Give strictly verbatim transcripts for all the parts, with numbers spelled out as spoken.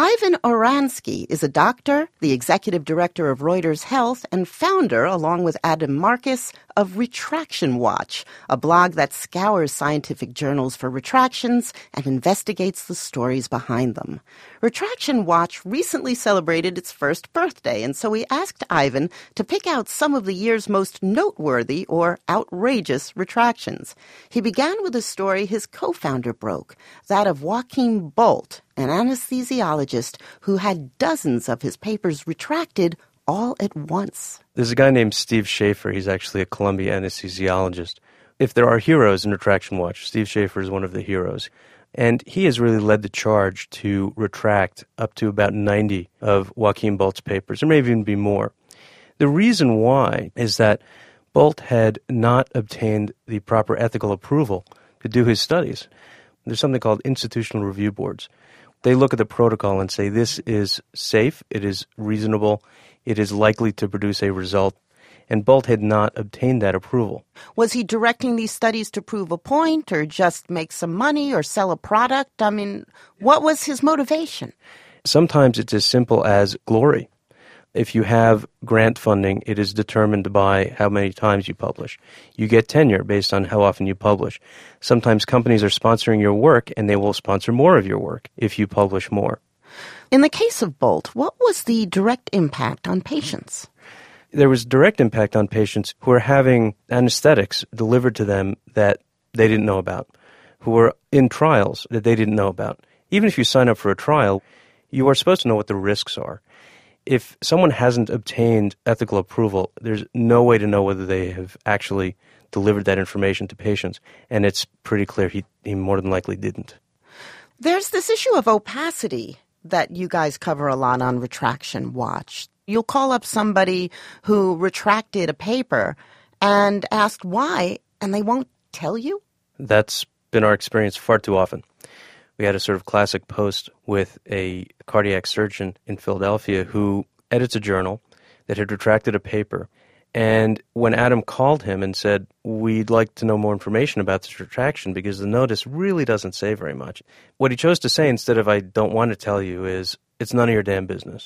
Ivan Oransky is a doctor, the executive director of Reuters Health, and founder, along with Adam Marcus, of Retraction Watch, a blog that scours scientific journals for retractions and investigates the stories behind them. Retraction Watch recently celebrated its first birthday, and so we asked Ivan to pick out some of the year's most noteworthy or outrageous retractions. He began with a story his co-founder broke, that of Joachim Bolt, an anesthesiologist who had dozens of his papers retracted all at once. There's a guy named Steve Schaefer. He's actually a Columbia anesthesiologist. If there are heroes in Retraction Watch, Steve Schaefer is one of the heroes. And he has really led the charge to retract up to about ninety of Joachim Bolt's papers. There may even be more. The reason why is that Bolt had not obtained the proper ethical approval to do his studies. There's something called institutional review boards. They look at the protocol and say this is safe, it is reasonable, it is likely to produce a result, and Bolt had not obtained that approval. Was he directing these studies to prove a point or just make some money or sell a product? I mean, what was his motivation? Sometimes it's as simple as glory. If you have grant funding, it is determined by how many times you publish. You get tenure based on how often you publish. Sometimes companies are sponsoring your work, and they will sponsor more of your work if you publish more. In the case of Bolt, what was the direct impact on patients? There was direct impact on patients who were having anesthetics delivered to them that they didn't know about, who were in trials that they didn't know about. Even if you sign up for a trial, you are supposed to know what the risks are. If someone hasn't obtained ethical approval, there's no way to know whether they have actually delivered that information to patients, and it's pretty clear he, he more than likely didn't. There's this issue of opacity that you guys cover a lot on Retraction Watch. You'll call up somebody who retracted a paper and ask why, and they won't tell you? That's been our experience far too often. We had a sort of classic post with a cardiac surgeon in Philadelphia who edits a journal that had retracted a paper. And when Adam called him and said, we'd like to know more information about this retraction because the notice really doesn't say very much, what he chose to say instead of I don't want to tell you is, it's none of your damn business.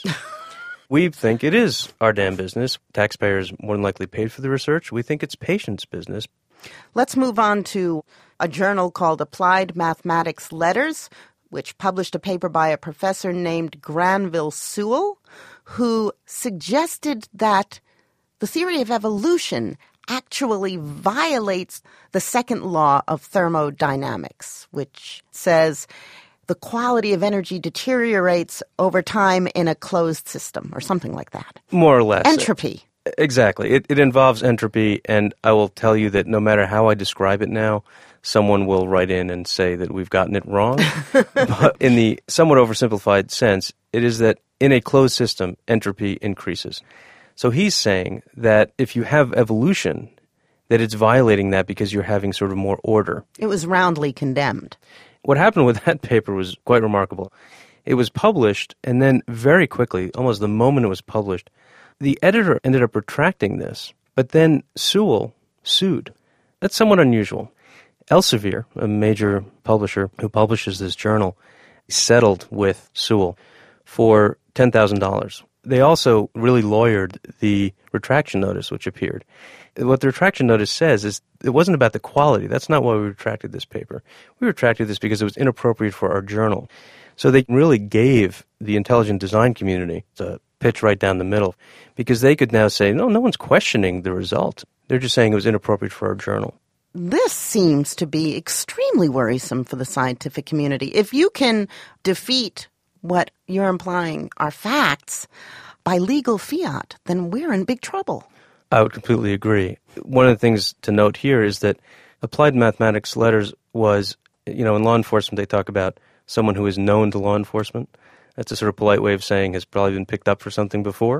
We think it is our damn business. Taxpayers more than likely paid for the research. We think it's patients' business. Let's move on to a journal called Applied Mathematics Letters, which published a paper by a professor named Granville Sewell, who suggested that the theory of evolution actually violates the second law of thermodynamics, which says the quality of energy deteriorates over time in a closed system, or something like that. More or less. Entropy. Exactly. It, it involves entropy, and I will tell you that no matter how I describe it now, someone will write in and say that we've gotten it wrong. But in the somewhat oversimplified sense, it is that in a closed system, entropy increases. So he's saying that if you have evolution, that it's violating that because you're having sort of more order. It was roundly condemned. What happened with that paper was quite remarkable. It was published, and then very quickly, almost the moment it was published, the editor ended up retracting this, but then Sewell sued. That's somewhat unusual. Elsevier, a major publisher who publishes this journal, settled with Sewell for ten thousand dollars. They also really lawyered the retraction notice which appeared. What the retraction notice says is it wasn't about the quality. That's not why we retracted this paper. We retracted this because it was inappropriate for our journal. So they really gave the intelligent design community the pitch right down the middle because they could now say, no, no one's questioning the result. They're just saying it was inappropriate for our journal. This seems to be extremely worrisome for the scientific community. If you can defeat what you're implying are facts by legal fiat, then we're in big trouble. I would completely agree. One of the things to note here is that Applied Mathematics Letters was, you know, in law enforcement they talk about someone who is known to law enforcement. That's a sort of polite way of saying has probably been picked up for something before.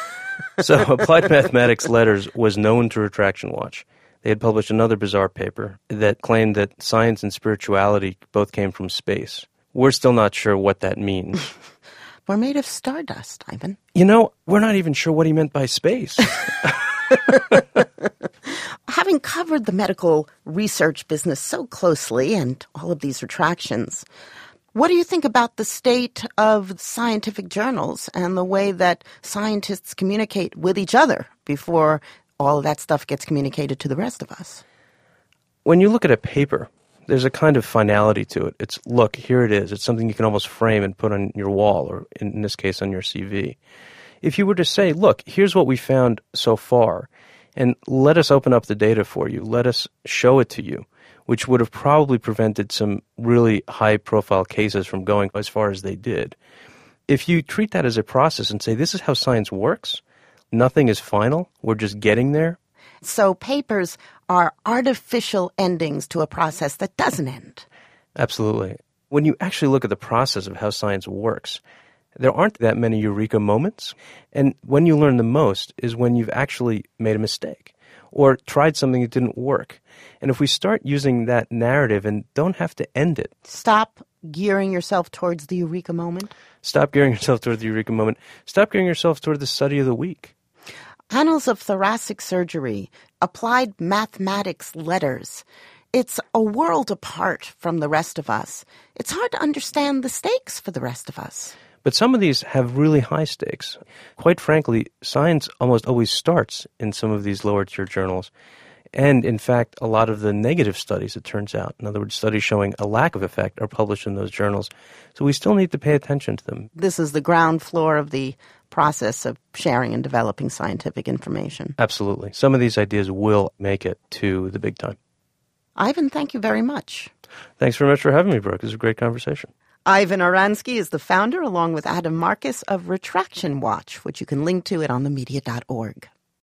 So Applied Mathematics Letters was known to Retraction Watch. They had published another bizarre paper that claimed that science and spirituality both came from space. We're still not sure what that means. We're made of stardust, Ivan. You know, we're not even sure what he meant by space. Having covered the medical research business so closely and all of these retractions, What do you think about the state of scientific journals and the way that scientists communicate with each other before all of that stuff gets communicated to the rest of us? When you look at a paper, there's a kind of finality to it. It's, look, here it is. It's something you can almost frame and put on your wall, or in this case, on your C V. If you were to say, look, here's what we found so far, and let us open up the data for you, let us show it to you, which would have probably prevented some really high-profile cases from going as far as they did. If you treat that as a process and say, this is how science works, nothing is final, we're just getting there. So papers are artificial endings to a process that doesn't end. Absolutely. When you actually look at the process of how science works, there aren't that many eureka moments. And when you learn the most is when you've actually made a mistake or tried something that didn't work. And if we start using that narrative and don't have to end it. Stop gearing yourself towards the eureka moment. Stop gearing yourself toward the eureka moment. Stop gearing yourself toward the study of the week. Annals of Thoracic Surgery, Applied Mathematics Letters. It's a world apart from the rest of us. It's hard to understand the stakes for the rest of us. But some of these have really high stakes. Quite frankly, science almost always starts in some of these lower tier journals. And in fact, a lot of the negative studies, it turns out, in other words, studies showing a lack of effect, are published in those journals. So we still need to pay attention to them. This is the ground floor of the process of sharing and developing scientific information. Absolutely. Some of these ideas will make it to the big time. Ivan, thank you very much. Thanks very much for having me, Brooke. It was a great conversation. Ivan Oransky is the founder, along with Adam Marcus, of Retraction Watch, which you can link to at on the media dot org.